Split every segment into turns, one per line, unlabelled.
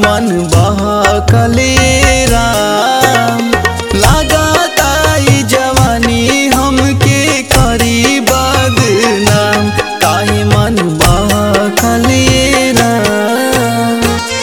मन बहकले राम। लागता ई जवानी हमके करी बदनाम, काहे मन बहकले राम।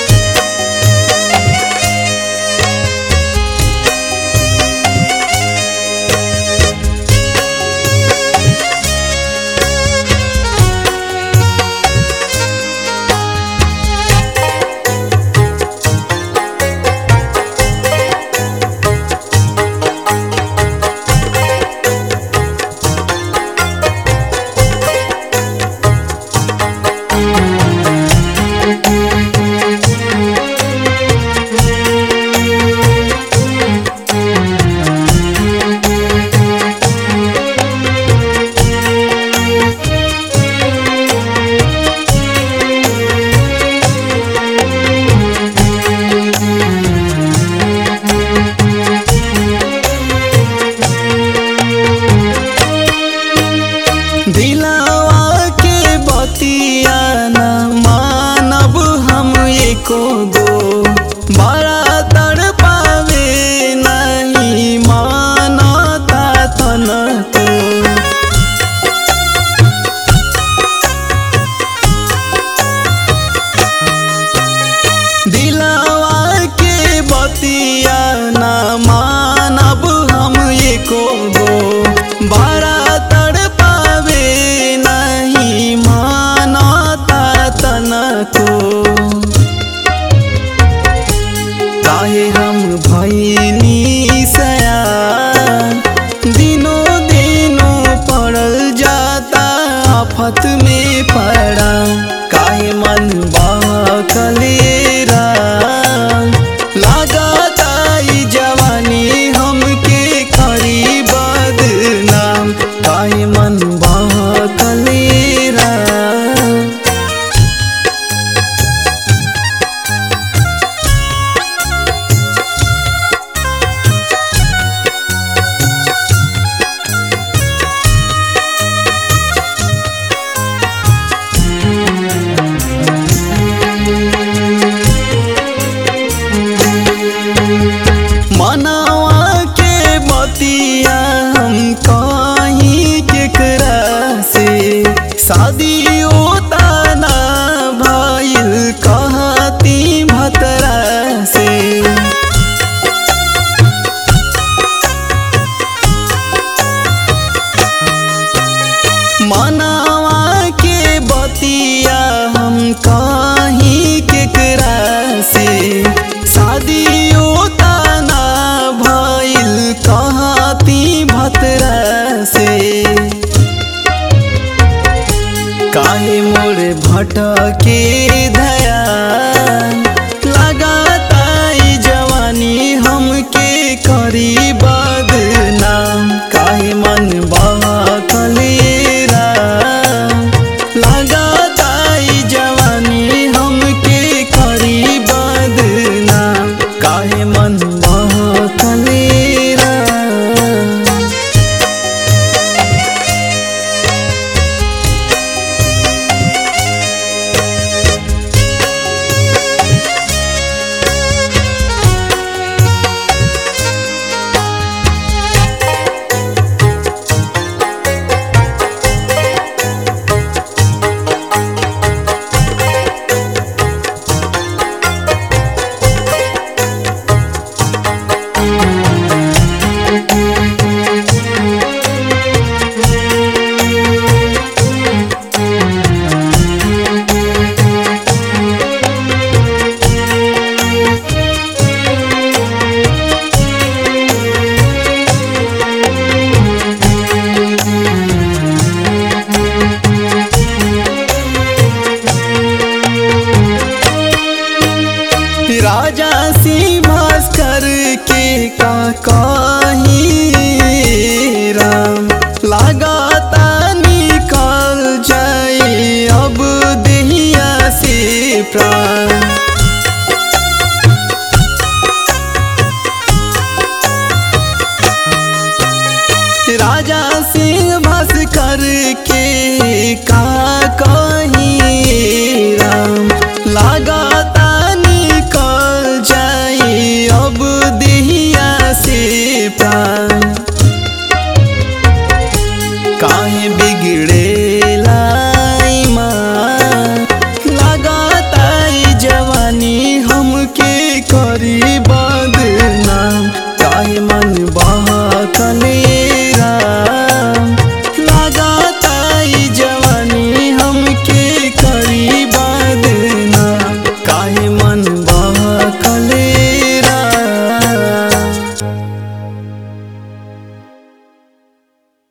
दिलावा के बतिया न मानब हम एको गो, बड़ा तड़पावे नहीं मानता तनको। दिलावा के बतिया न मानब हम एको गो, बड़ा तड़पावे नहीं मानता तनको। काहे हम भइनी सयान, दिनों दिनों पड़ल जाता आफत में पड़ा, काहे मन बहकले राम। लागता ई जवानी हमके करी बदनाम, काहे मन बहकले राम। मनवा के बतिया हम कहीं केकरा से, शादी होता ना भइल कहती भतरा से। मनवा के बतिया हम कहीं केकरा से, शादी होता ना भइल कहती भतरा से। काहे मोर भटके ध्यान, लगाता ई जवानी हमके करी बदनाम, काहे मन बहकले राम। लगाता ई जवानी हमके करी बदनाम, काहे मन बहकले राम। राजा सिंह भास्कर के का कहीं राम। लगाता निकल जाए अब देहिया से प्राण। राजा सिंह भास्कर के का कहीं राम। लगाता निकल करी